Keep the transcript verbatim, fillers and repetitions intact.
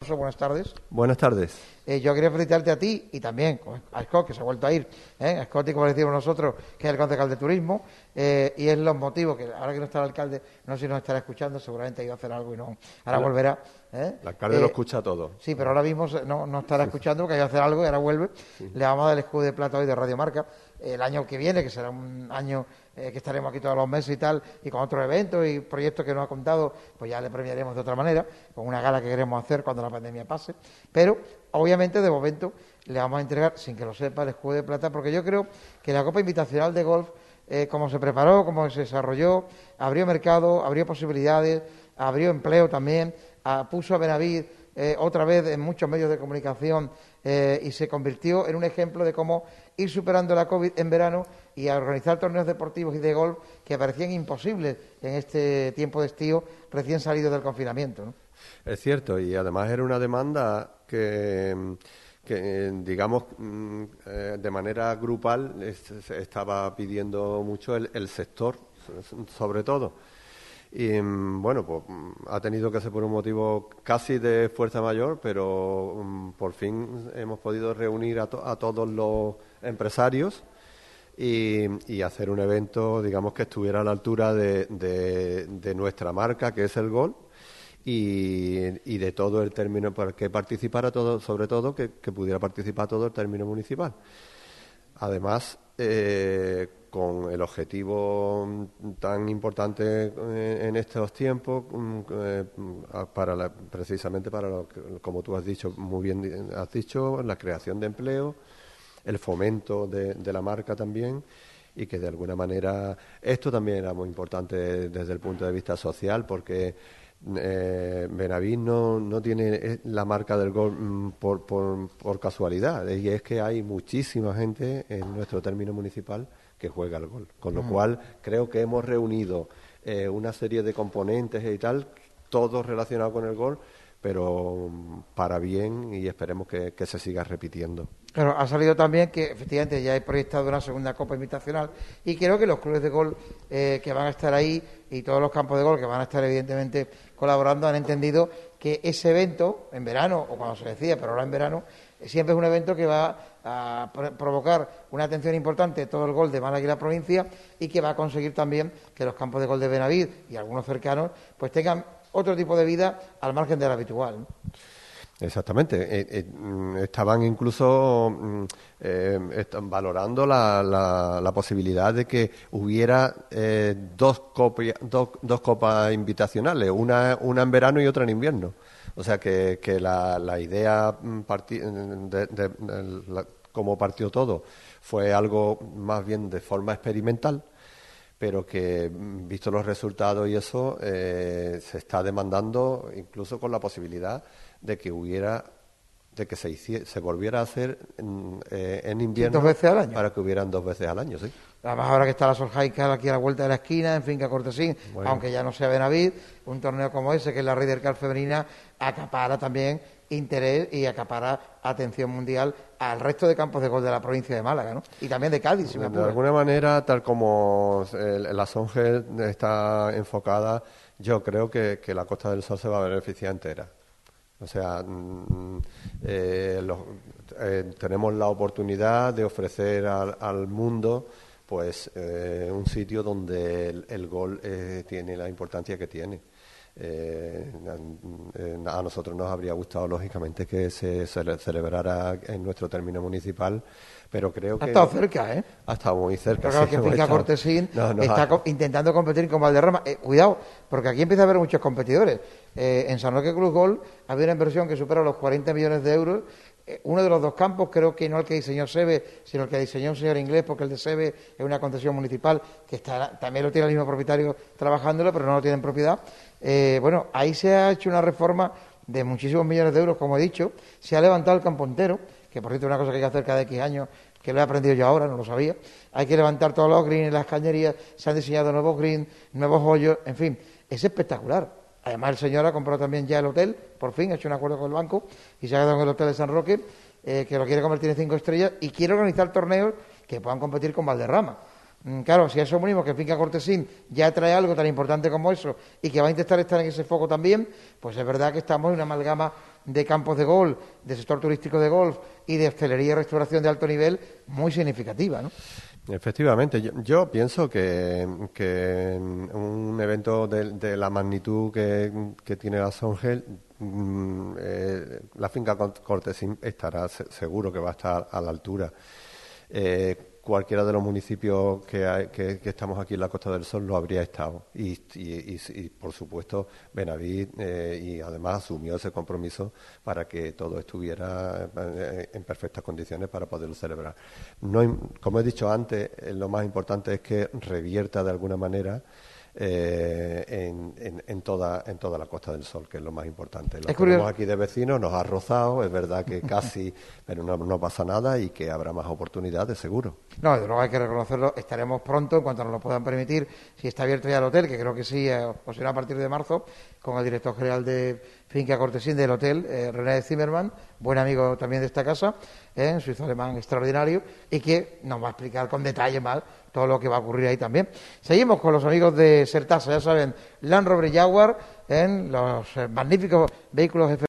Alonso, buenas tardes. Buenas tardes. Eh, yo quería felicitarte a ti y también a Scott, que se ha vuelto a ir, ¿eh? a Scott, y como decimos nosotros, que es el concejal de turismo, eh, y es los motivos que ahora que no está el alcalde, no sé si nos estará escuchando, seguramente ha ido a hacer algo y no, ahora el, volverá. ¿eh? El alcalde eh, lo escucha todo. Sí, pero ahora mismo no, no estará sí, escuchando porque ha ido a hacer algo y ahora vuelve. Sí. Le vamos a dar el escudo de plata hoy de Radio Marca. El año que viene, que será un año eh, que estaremos aquí todos los meses y tal, y con otros eventos y proyectos que nos ha contado, pues ya le premiaremos de otra manera, con una gala que queremos hacer cuando la pandemia pase. Pero, obviamente, de momento, le vamos a entregar, sin que lo sepa, el escudo de plata, porque yo creo que la Copa Invitacional de Golf, eh, como se preparó, como se desarrolló, abrió mercado, abrió posibilidades, abrió empleo también, a, puso a Benavid eh, otra vez en muchos medios de comunicación eh, y se convirtió en un ejemplo de cómo ir superando la COVID en verano y a organizar torneos deportivos y de golf que parecían imposibles en este tiempo de estío recién salido del confinamiento, ¿no? Es cierto, y además era una demanda que, que digamos, de manera grupal se estaba pidiendo mucho el, el sector, sobre todo. Y bueno, pues ha tenido que ser por un motivo casi de fuerza mayor, pero um, por fin hemos podido reunir a, to a todos los empresarios y, y hacer un evento, digamos, que estuviera a la altura de, de, de nuestra marca, que es el golf, y, y de todo el término, para que participara todo, sobre todo, que, que pudiera participar todo el término municipal. Además, eh, con el objetivo tan importante en estos tiempos, eh, para la, precisamente para lo que, como tú has dicho, muy bien has dicho, la creación de empleo, el fomento de, de la marca también, y que de alguna manera esto también era muy importante desde el punto de vista social, porque Eh, Benavid no, no tiene la marca del golf por, por, por casualidad, y es que hay muchísima gente en nuestro término municipal que juega al golf, con lo mm. cual creo que hemos reunido eh, una serie de componentes y tal, todos relacionados con el golf, pero para bien, y esperemos que, que se siga repitiendo. Pero ha salido también que efectivamente ya hay proyectado una segunda Copa Invitacional y creo que los clubes de golf eh, que van a estar ahí y todos los campos de golf que van a estar evidentemente colaborando han entendido que ese evento en verano, o cuando se decía, pero ahora en verano, siempre es un evento que va a provocar una atención importante de todo el golf de Málaga y la provincia, y que va a conseguir también que los campos de golf de Benavid y algunos cercanos pues tengan otro tipo de vida al margen de la habitual, ¿no? Exactamente. Eh, eh, estaban incluso eh, están valorando la, la, la posibilidad de que hubiera eh, dos, copia, dos, dos copas invitacionales, una, una en verano y otra en invierno. O sea que, que la, la idea partí, de, de, de la, como partió todo fue algo más bien de forma experimental, pero que, visto los resultados y eso, eh, se está demandando incluso con la posibilidad de que hubiera, de que se hiciera, se volviera a hacer en, eh, en invierno, dos veces al año, para que hubieran dos veces al año, sí. Además, ahora que está la Solheim aquí a la vuelta de la esquina, en Finca Cortesín, bueno, aunque ya no sea Benavid, un torneo como ese, que es la Ryder Cup femenina, acapara también interés y acapara atención mundial al resto de campos de golf de la provincia de Málaga, ¿no? Y también de Cádiz, si me apura. De alguna manera, tal como la Solheim está enfocada, yo creo que, que la Costa del Sol se va a beneficiar entera. O sea, eh, los, eh, tenemos la oportunidad de ofrecer al, al mundo pues eh, un sitio donde el, el golf eh, tiene la importancia que tiene. Eh, a, a nosotros nos habría gustado, lógicamente, que se, se celebrara en nuestro término municipal, pero creo que... Ha estado cerca, ¿eh? Ha estado muy cerca. Pero claro, sí, que Finca Cortesín no, no, está ha... intentando competir con Valderrama. Eh, cuidado, porque aquí empieza a haber muchos competidores. Eh, en San Roque Cruz Golf había una inversión que supera los cuarenta millones de euros. Eh, uno de los dos campos, creo que no el que diseñó Sebe, sino el que diseñó un señor inglés, porque el de Sebe es una concesión municipal, que está, también lo tiene el mismo propietario trabajándolo, pero no lo tiene en propiedad. Eh, bueno, ahí se ha hecho una reforma de muchísimos millones de euros, como he dicho. Se ha levantado el campo entero, que por cierto es una cosa que hay que hacer cada X años, que lo he aprendido yo ahora, no lo sabía. Hay que levantar todos los greens, las cañerías, se han diseñado nuevos greens, nuevos hoyos, en fin, es espectacular. Además, el señor ha comprado también ya el hotel, por fin, ha hecho un acuerdo con el banco y se ha quedado en el hotel de San Roque, eh, que lo quiere convertir en cinco estrellas y quiere organizar torneos que puedan competir con Valderrama. Claro, si a eso unimos que Finca Cortesín ya trae algo tan importante como eso y que va a intentar estar en ese foco también, pues es verdad que estamos en una amalgama de campos de golf, de sector turístico de golf y de hostelería y restauración de alto nivel muy significativa, ¿no? Efectivamente, yo, yo pienso que, que un evento de, de la magnitud que, que tiene la Songel, mmm, eh, la Finca Cortesín estará seguro que va a estar a la altura. Eh, cualquiera de los municipios que, hay, que, que estamos aquí en la Costa del Sol lo habría estado y, y, y, y por supuesto Benaví eh, y además asumió ese compromiso para que todo estuviera eh, en perfectas condiciones para poderlo celebrar. No, como he dicho antes, eh, lo más importante es que revierta de alguna manera Eh, en, en, en, toda, en toda la Costa del Sol, que es lo más importante. Lo tenemos aquí de vecinos, nos ha rozado, es verdad que casi, pero no, no pasa nada y que habrá más oportunidades, seguro. No, desde luego hay que reconocerlo, estaremos pronto, en cuanto nos lo puedan permitir, si está abierto ya el hotel, que creo que sí, eh, o será a partir de marzo, con el director general de Finca Cortesín del hotel, eh, René Zimmermann, buen amigo también de esta casa, eh, un suizo alemán extraordinario, y que nos va a explicar con detalle más todo lo que va a ocurrir ahí también. Seguimos con los amigos de Sertasa, ya saben, Land Rover y Jaguar, en los eh, magníficos vehículos